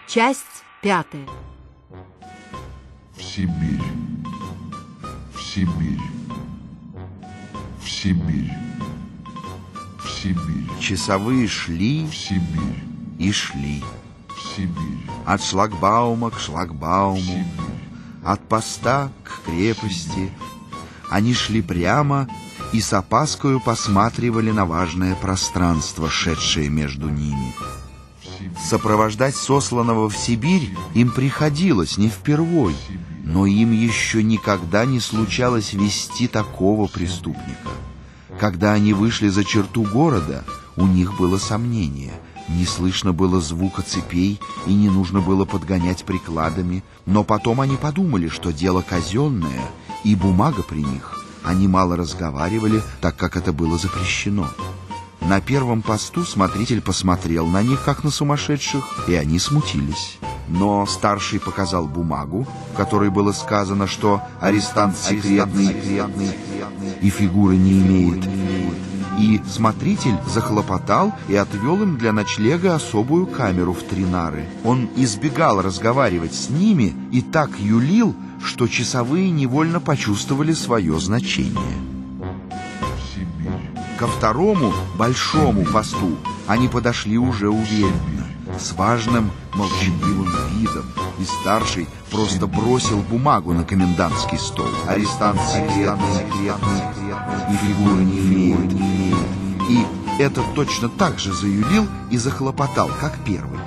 Часть 5. В Сибирь, в Сибирь, в Сибирь, в Сибирь. Часовые шли В Сибирь, и шли. в Сибирь, От шлагбаума к в шлагбауму, Сибирь. от поста к крепости. Они шли прямо и с опаскою посматривали на важное пространство, шедшее между ними. Сопровождать сосланного в Сибирь им приходилось не впервой, но им еще никогда не случалось вести такого преступника. Когда они вышли за черту города, у них было сомнение. Не слышно было звука цепей и не нужно было подгонять прикладами, но потом они подумали, что дело казенное и бумага при них. Они мало разговаривали, так как это было запрещено. На первом посту смотритель посмотрел на них, как на сумасшедших, и они смутились. Но старший показал бумагу, в которой было сказано, что арестант секретный и фигуры не имеет. И смотритель захлопотал и отвел им для ночлега особую камеру в 3 нары. Он избегал разговаривать с ними и так юлил, что часовые невольно почувствовали свое значение. Ко второму, большому посту они подошли уже уверенно, с важным, молчаливым видом, и старший просто бросил бумагу на комендантский стол. Арестант секретный и фигуры не имеет. И этот точно так же заюлил и захлопотал, как первый.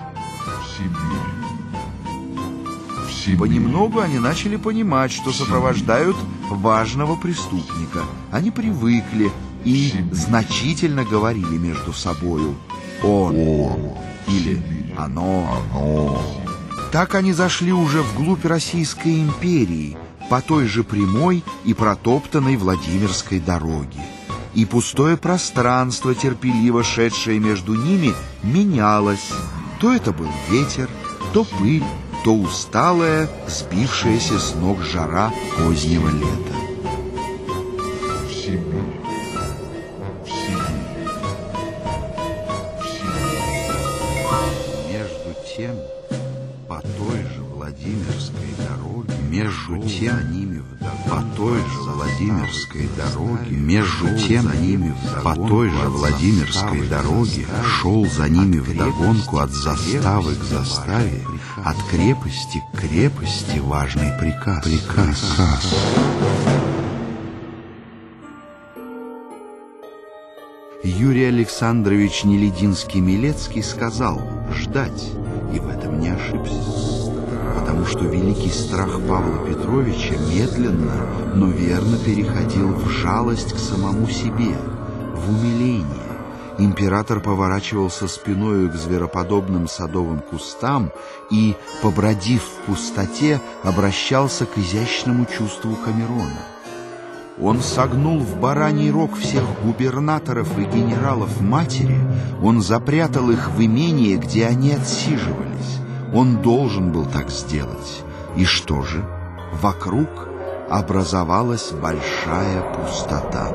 В Сибирь. Понемногу они начали понимать, что сопровождают важного преступника. Они привыкли и значительно говорили между собою «он» или «оно». Так они зашли уже вглубь Российской империи, по той же прямой и протоптанной Владимирской дороге. И пустое пространство, терпеливо шедшее между ними, менялось. То это был ветер, то пыль, то усталая, сбившаяся с ног жара позднего лета. В Сибирь. В Сибирь. В Сибирь. Между тем, по той же Владимирской дороге, между тем ними по той же Владимирской дороге, между тем ними по той же Владимирской дороге шел за ними вдогонку от заставы к заставе, от крепости к крепости важный приказ. Юрий Александрович Нелединский-Милецкий сказал ждать, и в этом не ошибся, потому что великий страх Павла Петровича медленно, но верно переходил в жалость к самому себе, в умиление. Император поворачивался спиною к звероподобным садовым кустам и, побродив в пустоте, обращался к изящному чувству Камерона. Он согнул в бараний рог всех губернаторов и генералов матери, он запрятал их в имение, где они отсиживались. Он должен был так сделать. И что же? Вокруг образовалась большая пустота.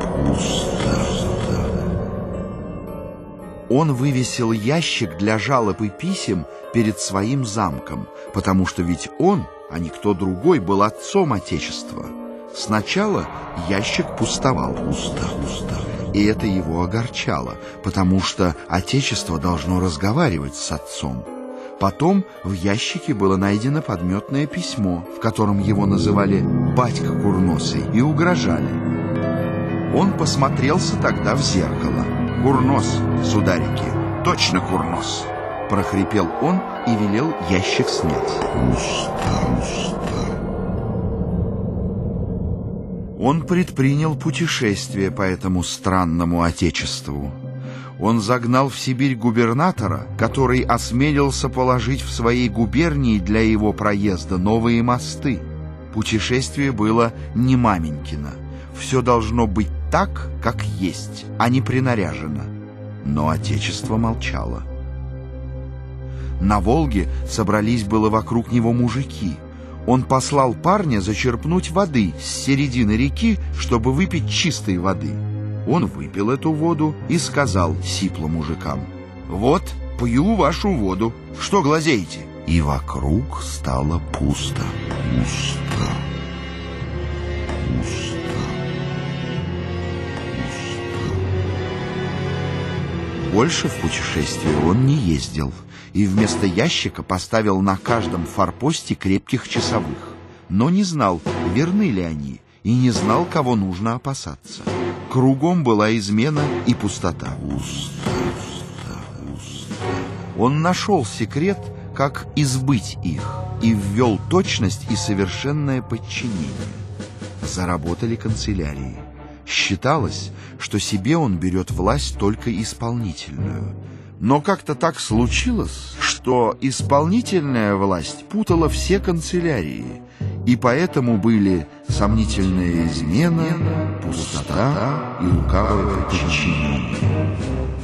Он вывесил ящик для жалоб и писем перед своим замком, потому что ведь он, а не кто другой, был отцом Отечества. Сначала ящик пустовал, и это его огорчало, потому что Отечество должно разговаривать с отцом. Потом в ящике было найдено подметное письмо, в котором его называли «батька Курносый» и угрожали. Он посмотрелся тогда в зеркало. «Курнос, сударики, точно Курнос!» — прохрипел он и велел ящик снять. Он предпринял путешествие по этому странному Отечеству. Он загнал в Сибирь губернатора, который осмелился положить в своей губернии для его проезда новые мосты. Путешествие было не маменькино. Все должно быть так, как есть, а не принаряжено. Но Отечество молчало. На Волге собрались было вокруг него мужики. Он послал парня зачерпнуть воды с середины реки, чтобы выпить чистой воды. Он выпил эту воду и сказал сипло мужикам: «Вот, пью вашу воду. Что глазеете? и вокруг стало пусто. Пусто. Пусто. Пусто. Больше в путешествие он не ездил, и вместо ящика поставил на каждом форпосте крепких часовых, но не знал, верны ли они, и не знал, кого нужно опасаться. Кругом была измена и пустота. Пусто, пусто, пусто. Он нашел секрет, как избыть их, и ввел точность и совершенное подчинение. Заработали канцелярии. Считалось, что себе он берет власть только исполнительную. Но как-то так случилось, что исполнительная власть путала все канцелярии, и поэтому были сомнительная измена, пустота и лукавое подчинение.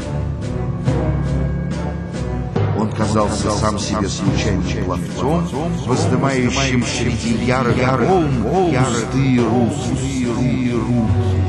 Он казался сам себе случайным пловцом, воздымающим среди ярых волн пустые руки.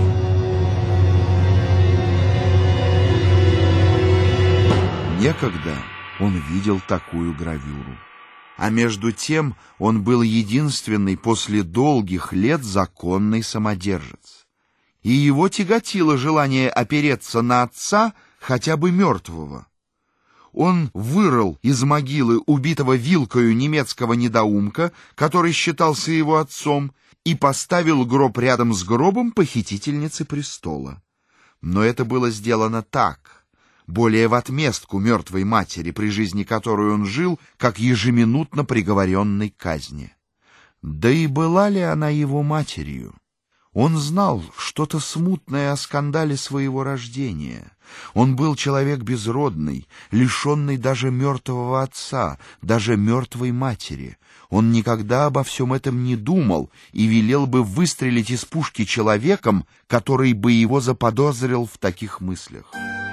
Некогда он видел такую гравюру. А между тем он был единственный после долгих лет законный самодержец. И его тяготило желание опереться на отца, хотя бы мертвого. Он вырыл из могилы убитого вилкою немецкого недоумка, который считался его отцом, и поставил гроб рядом с гробом похитительницы престола. Но это было сделано так, более в отместку мертвой матери, при жизни которой он жил, как ежеминутно приговоренной к казни. Да и была ли она его матерью? Он знал что-то смутное о скандале своего рождения. Он был человек безродный, лишенный даже мертвого отца, даже мертвой матери. Он никогда обо всем этом не думал и велел бы выстрелить из пушки человеком, который бы его заподозрил в таких мыслях.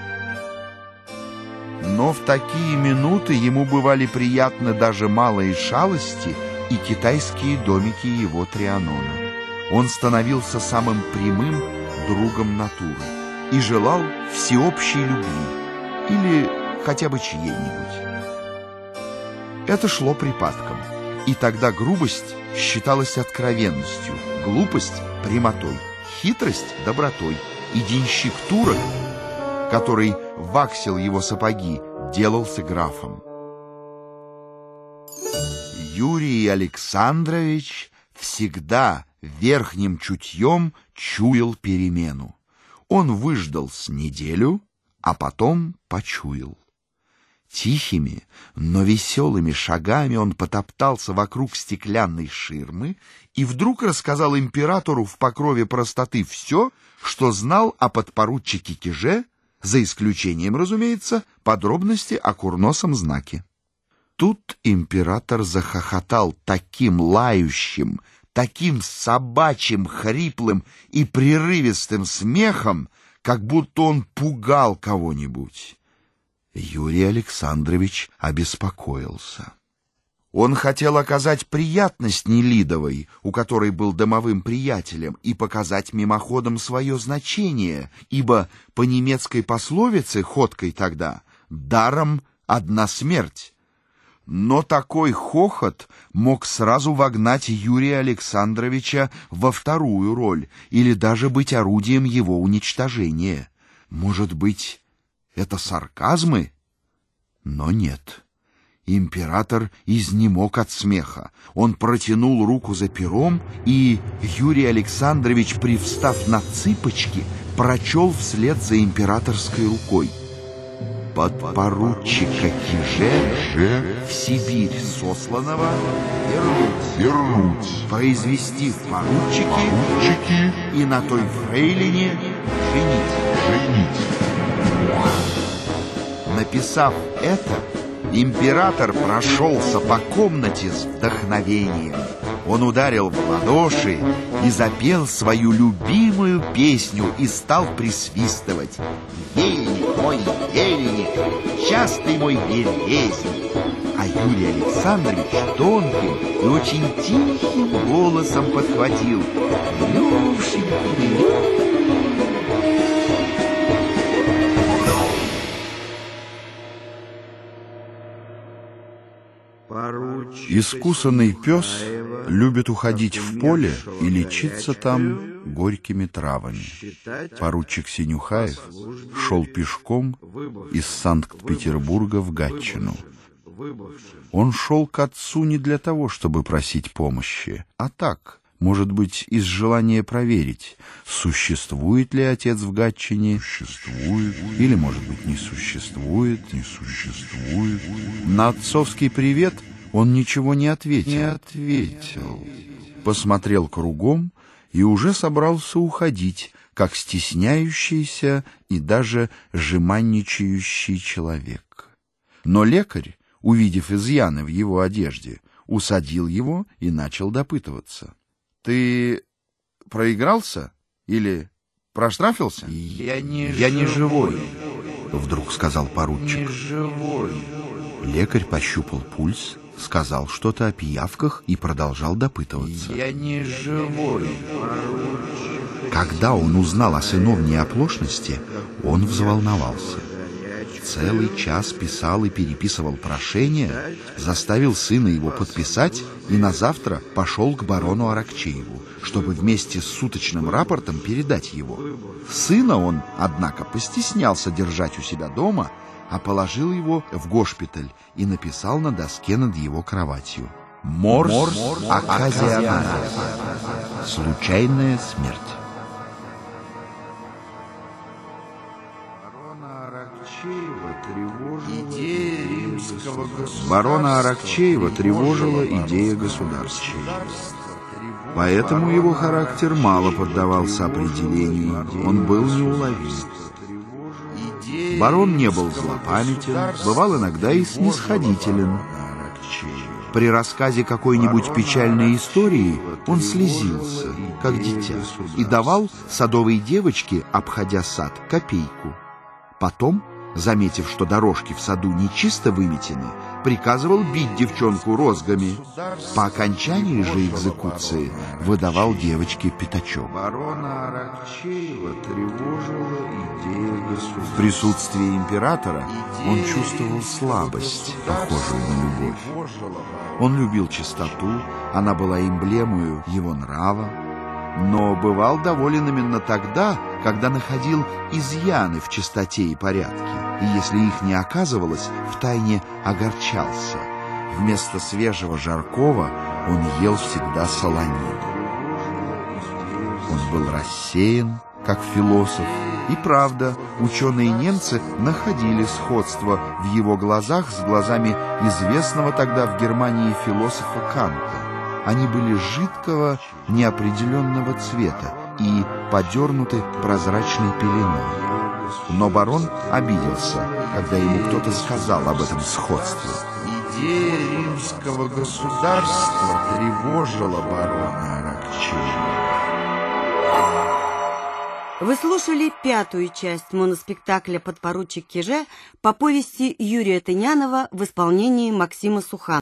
Но в такие минуты ему бывали приятны даже малые шалости и китайские домики его Трианона. Он становился самым прямым другом натуры и желал всеобщей любви или хотя бы чьей-нибудь. Это шло припадком, и тогда грубость считалась откровенностью, глупость — прямотой, хитрость — добротой, и денщик турок, который ваксил его сапоги, делался графом. Юрий Александрович всегда верхним чутьем чуял перемену. Он выждал с неделю, а потом почуял. Тихими, но веселыми шагами он потоптался вокруг стеклянной ширмы и вдруг рассказал императору в покрове простоты все, что знал о подпоручике Киже, за исключением, разумеется, подробности о курносом знаке. Тут император захохотал таким лающим, таким собачьим, хриплым и прерывистым смехом, как будто он пугал кого-нибудь. Юрий Александрович обеспокоился. Он хотел оказать приятность Нелидовой, у которой был домовым приятелем, и показать мимоходом свое значение, ибо по немецкой пословице, ходкой тогда, даром одна смерть. Но такой хохот мог сразу вогнать Юрия Александровича во вторую роль или даже быть орудием его уничтожения. Может быть, это сарказмы? Но нет. Император изнемог от смеха. Он протянул руку за пером, и Юрий Александрович, привстав на цыпочки, прочел вслед за императорской рукой: подпоручика Киже в Сибирь сосланного вернуть, произвести в поручики и на той фрейлине женить. Написав это, император прошелся по комнате с вдохновением. Он ударил в ладоши и запел свою любимую песню и стал присвистывать: «Ельник мой, ельник, частый мой березник». А Юрий Александрович тонким и очень тихим голосом подхватил: «Люшенька». Искусанный пес любит уходить в поле и лечиться там горькими травами. Поручик Синюхаев шел пешком из Санкт-Петербурга в Гатчину. Он шел к отцу не для того, чтобы просить помощи, а так, может быть, из желания проверить, существует ли отец в Гатчине, существует, или, может быть, не существует. На отцовский привет он ничего не ответил. Посмотрел кругом и уже собрался уходить, как стесняющийся и даже жеманничающий человек. Но лекарь, увидев изъяны в его одежде, усадил его и начал допытываться. «Ты проигрался? Или проштрафился?» «Я не живой», — вдруг сказал поручик. «Не живой». Лекарь пощупал пульс, сказал что-то о пиявках и продолжал допытываться. «Я не живой, поручик». Когда он узнал о сыновней оплошности, он взволновался. Целый час писал и переписывал прошение, заставил сына его подписать и на завтра пошел к барону Аракчееву, чтобы вместе с суточным рапортом передать его. Сына он, однако, постеснялся держать у себя дома, а положил его в госпиталь и написал на доске над его кроватью: «Морс оказионалис. Случайная смерть». Барона Аракчеева тревожила идея государства. Поэтому его характер мало поддавался определению, он был неуловим. Барон не был злопамятен, бывал иногда и снисходителен. При рассказе какой-нибудь печальной истории он слезился, как дитя, и давал садовой девочке, обходя сад, копейку. Потом, заметив, что дорожки в саду нечисто выметены, приказывал бить девчонку розгами. По окончании же экзекуции выдавал девочке пятачок. Барона Аракчеева тревожила идея государства. В присутствии императора он чувствовал слабость, похожую на любовь. Он любил чистоту, она была эмблемою его нрава, но бывал доволен именно тогда, когда находил изъяны в чистоте и порядке, и если их не оказывалось, втайне огорчался. Вместо свежего жаркого он ел всегда солонину. Он был рассеян, как философ, и правда, ученые-немцы находили сходство в его глазах с глазами известного тогда в Германии философа Канта. Они были жидкого, неопределенного цвета и подернуты прозрачной пеленой. Но барон обиделся, когда ему кто-то сказал об этом сходстве. Идея римского государства тревожила барона Аракчеева. Вы слушали 5-ю часть моноспектакля «Подпоручик Киже» по повести Юрия Тынянова в исполнении Максима Суханова.